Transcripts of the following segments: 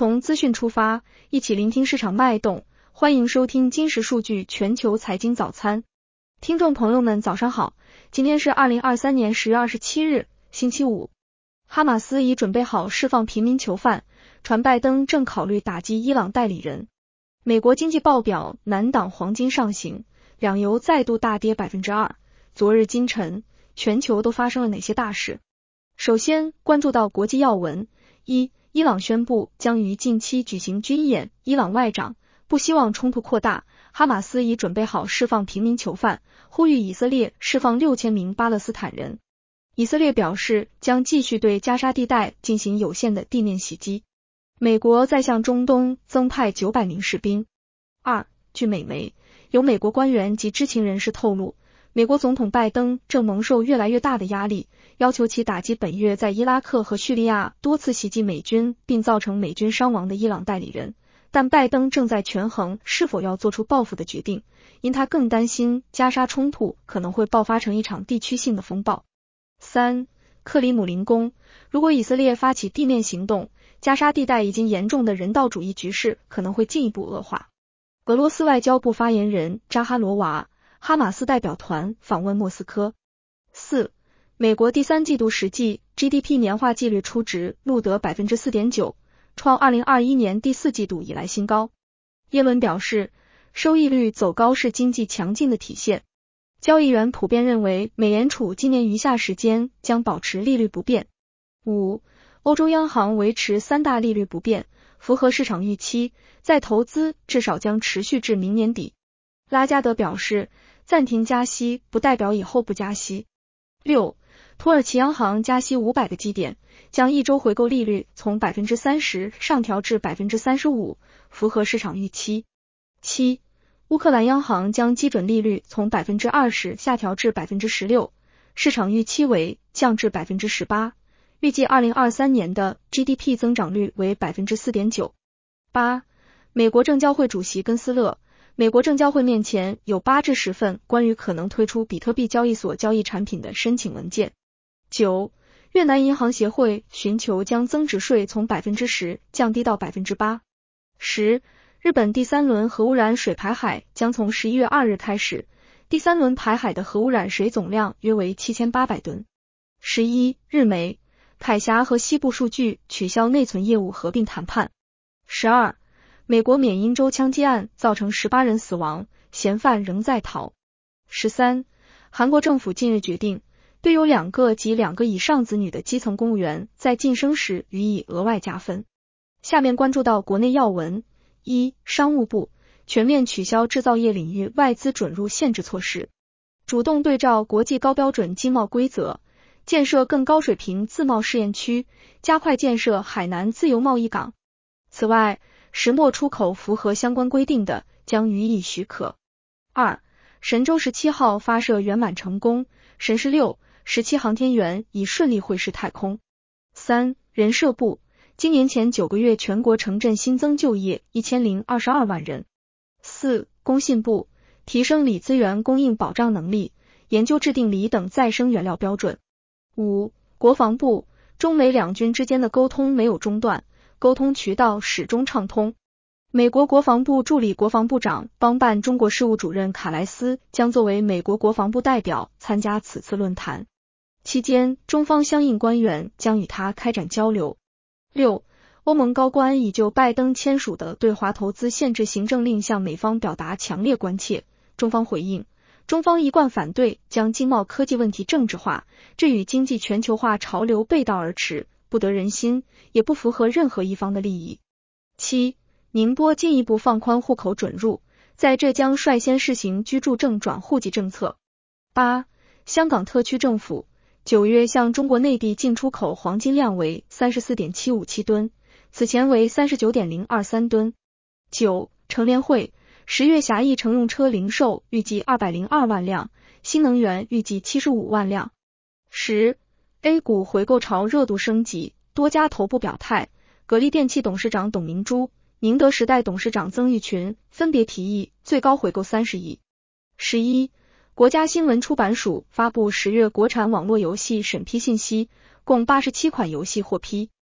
从资讯出发，一起聆听市场脉动。欢迎收听今时数据全球财经早餐。听众朋友们早上好，今天是2023年10月27日，星期五。哈马斯已准备好释放平民囚犯，传拜登正考虑打击伊朗代理人。美国经济报表难挡黄金上行，两油再度大跌 2%。昨日今晨，全球都发生了哪些大事？首先关注到国际要闻。一、伊朗宣布将于近期举行军演，伊朗外长不希望冲突扩大，哈马斯已准备好释放平民囚犯，呼吁以色列释放6000名巴勒斯坦人。以色列表示将继续对加沙地带进行有限的地面袭击。美国再向中东增派900名士兵。二、据美媒，有美国官员及知情人士透露，美国总统拜登正蒙受越来越大的压力，要求其打击本月在伊拉克和叙利亚多次袭击美军并造成美军伤亡的伊朗代理人，但拜登正在权衡是否要做出报复的决定，因他更担心加沙冲突可能会爆发成一场地区性的风暴。三、克里姆林宫，如果以色列发起地面行动，加沙地带已经严重的人道主义局势可能会进一步恶化。俄罗斯外交部发言人扎哈罗娃，哈马斯代表团访问莫斯科。四、美国第三季度实际 GDP 年化季率初值录得 4.9%， 创2021年第四季度以来新高。耶伦表示，收益率走高是经济强劲的体现。交易员普遍认为美联储今年余下时间将保持利率不变。五、欧洲央行维持3大利率不变，符合市场预期，再投资至少将持续至明年底。拉加德表示，暂停加息不代表以后不加息。六、土耳其央行加息500个基点，将一周回购利率从 30% 上调至 35%， 符合市场预期。七、乌克兰央行将基准利率从 20% 下调至 16%， 市场预期为降至 18%， 预计2023年的 GDP 增长率为 4.9%。八、美国证交会主席根斯勒，美国证交会面前有8至10份关于可能推出比特币交易所交易产品的申请文件。九、越南银行协会寻求将增值税从 10% 降低到 8%。十、日本第3轮核污染水排海将从11月2日开始，第3轮排海的核污染水总量约为7800吨。11、日媒，凯霞和西部数据取消内存业务合并谈判。12、美国缅因州枪击案造成18人死亡，嫌犯仍在逃。13、韩国政府近日决定，对有2个及2个以上子女的基层公务员在晋升时予以额外加分。下面关注到国内要闻。一、商务部全面取消制造业领域外资准入限制措施，主动对照国际高标准经贸规则，建设更高水平自贸试验区，加快建设海南自由贸易港。此外，石墨出口符合相关规定的，将予以许可。二、神舟17号发射圆满成功，神16、17航天员已顺利会师太空。三、人社部今年前9个月全国城镇新增就业1022万人。四、工信部提升锂资源供应保障能力，研究制定锂等再生原料标准。五、国防部中美两军之间的沟通没有中断，沟通渠道始终畅通。美国国防部助理国防部长邦办中国事务主任卡莱斯将作为美国国防部代表参加此次论坛，期间中方相应官员将与他开展交流。六、欧盟高官已就拜登签署的对华投资限制行政令向美方表达强烈关切，中方回应，中方一贯反对将经贸科技问题政治化，这与经济全球化潮流背道而驰，不得人心，也不符合任何一方的利益。七、宁波进一步放宽户口准入，在浙江率先试行居住证转户籍政策。八、香港特区政府9月向中国内地进出口黄金量为 34.757 吨，此前为 39.023 吨。九、乘联会10月狭义乘用车零售预计202万辆，新能源预计75万辆。十、A 股回购潮热度升级，多家头部表态，格力电器董事长董明珠、宁德时代董事长曾毓群分别提议最高回购30亿。11、国家新闻出版署发布10月国产网络游戏审批信息，共87款游戏获批。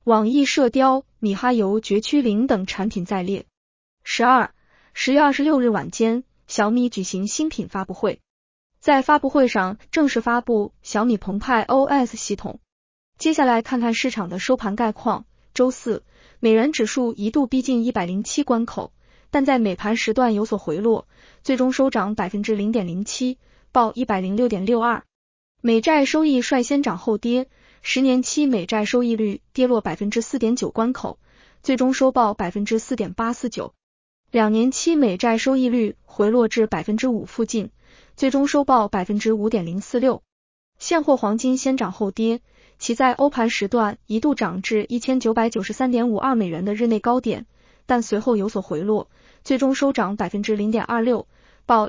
网易射雕、米哈游、绝区零等产品在列。10月26日晚间，小米举行新品发布会，在发布会上正式发布小米澎湃 OS 系统。接下来看看市场的收盘概况。周四，美元指数一度逼近107关口，但在美盘时段有所回落，最终收涨 0.07%， 报 106.62。美债收益率先涨后跌，10年期美债收益率跌落 4.9% 关口，最终收报 4.849%。2年期美债收益率回落至 5% 附近，最终收报 5.046%。现货黄金先涨后跌，其在欧盘时段一度涨至 1993.52 美元的日内高点，但随后有所回落，最终收涨 0.26%， 报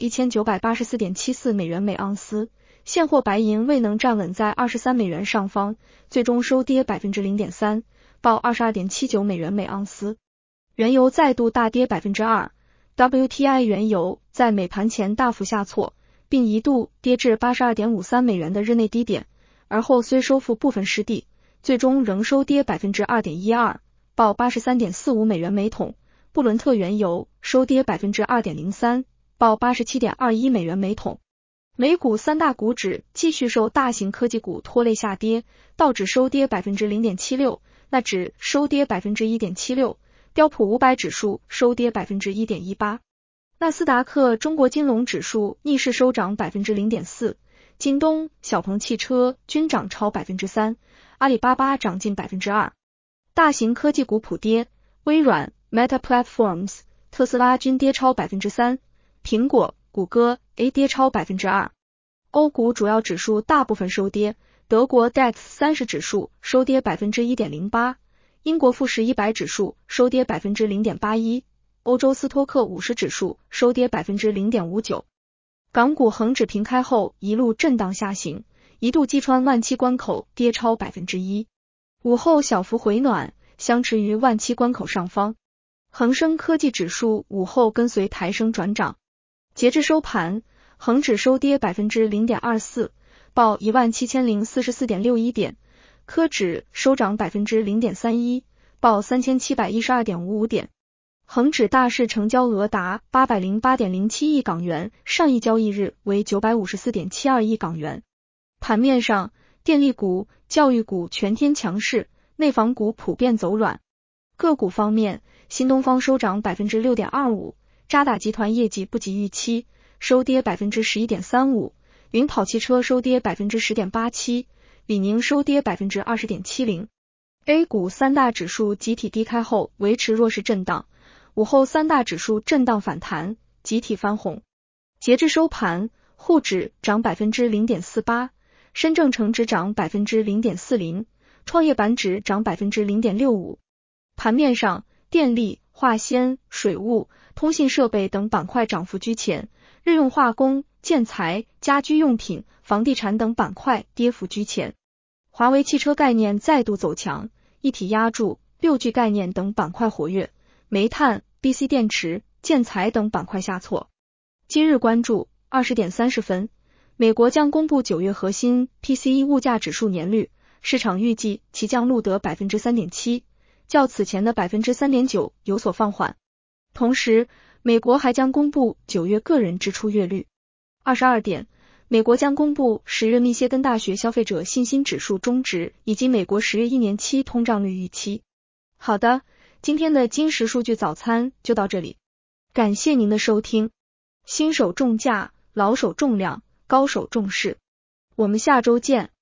1984.74 美元每盎司。现货白银未能站稳在23美元上方，最终收跌 0.3%， 报 22.79 美元每盎司。原油再度大跌 2%， WTI 原油在美盘前大幅下挫，并一度跌至 82.53 美元的日内低点，而后虽收复部分失地，最终仍收跌 2.12%， 报 83.45 美元每桶。布伦特原油收跌 2.03%， 报 87.21 美元每桶。美股三大股指继续受大型科技股拖累下跌，道指收跌 0.76%， 纳指收跌 1.76%， 标普500指数收跌 1.18%。纳斯达克中国金融指数逆势收涨 0.4%， 京东、小鹏汽车均涨超 3%， 阿里巴巴涨近 2%。大型科技股普跌，微软、Meta Platforms、特斯拉均跌超 3%， 苹果、谷歌 跌超 2%。欧股主要指数大部分收跌，德国 DAX 30指数收跌 1.08%， 英国富时100指数收跌 0.81%， 欧洲斯托克50指数收跌 0.59%。港股恒指平开后一路震荡下行，一度击穿17000关口，跌超 1%。午后小幅回暖，相持于17000关口上方。恒生科技指数午后跟随抬升转涨。截至收盘，恒指收跌 0.24%， 报 17044.61 点，科指收涨 0.31%， 报 3712.55 点。恒指大市成交额达 808.07 亿港元，上一交易日为 954.72 亿港元。盘面上，电力股、教育股全天强势，内房股普遍走软。个股方面，新东方收涨 6.25%， 渣打集团业绩不及预期，收跌 11.35%， 云跑汽车收跌 10.87%， 李宁收跌 20.70%。A 股三大指数集体低开后维持弱势震荡，午后三大指数震荡反弹，集体翻红。截至收盘，沪指涨 0.48%， 深证成指涨 0.40%， 创业板指涨 0.65%。盘面上，电力、化纤、水务、通信设备等板块涨幅居前，日用化工、建材、家居用品、房地产等板块跌幅居前。华为汽车概念再度走强，一体压铸、6G 概念等板块活跃，煤炭、BC 电池、建材等板块下挫。今日关注20点30分，美国将公布9月核心 PCE 物价指数年率，市场预计其降录得 3.7%， 较此前的 3.9% 有所放缓。同时，美国还将公布9月个人支出月率。22点，美国将公布10月密歇根大学消费者信心指数终值以及美国10月1年期通胀率预期。好的，今天的金石数据早餐就到这里，感谢您的收听。新手重价，老手重量，高手重视。我们下周见。